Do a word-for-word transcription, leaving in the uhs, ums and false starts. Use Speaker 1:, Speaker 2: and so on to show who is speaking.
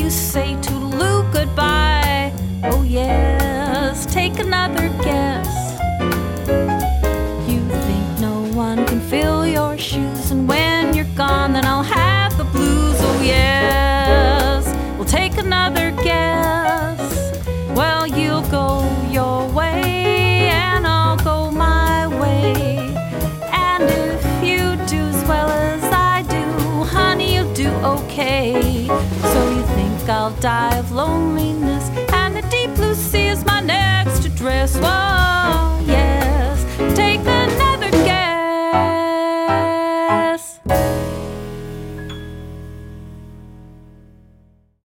Speaker 1: you say toodaloo goodbye. Oh yes, take another guess. You think no one can fill your shoes, and when you're gone then I'll have the blues. Oh yes, we'll take another guess. Well, you'll go your way and I'll go my way, and if you do as well as I do, honey, you'll do okay. So you think I'll die of loneliness, and the deep blue sea is my next address. Whoa.